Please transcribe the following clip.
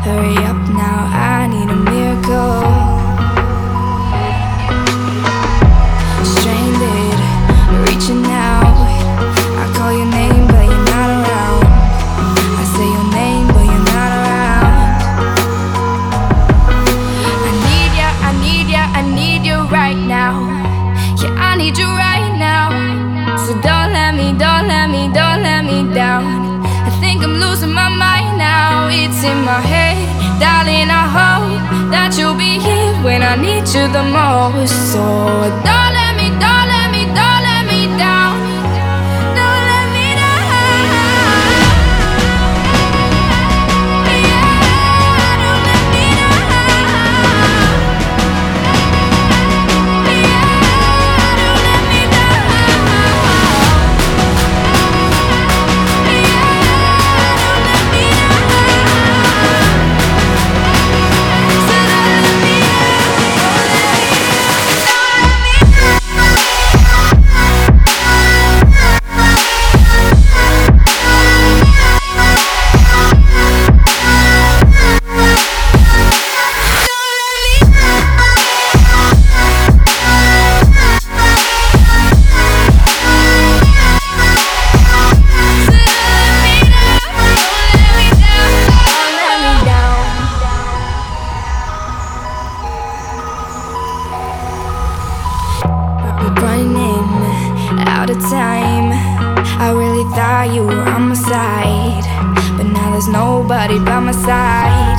Hurry up now, I need a miracle. Stranded, reaching out. I call your name but you're not around. I say your name but you're not around. I need ya, I need ya, I need you right now. Yeah, I need you right now. So don't let me, don't let me, don't let me down. I think I'm losing my mind now. It's in my head, darling, I hope that you'll be here when I need you the most. So don't let me, don't let me, don't let me down. Don't let me down. Yeah, don't let me down. Yeah, don't let me down. Running out of time. I really thought you were on my side, but now there's nobody by my side.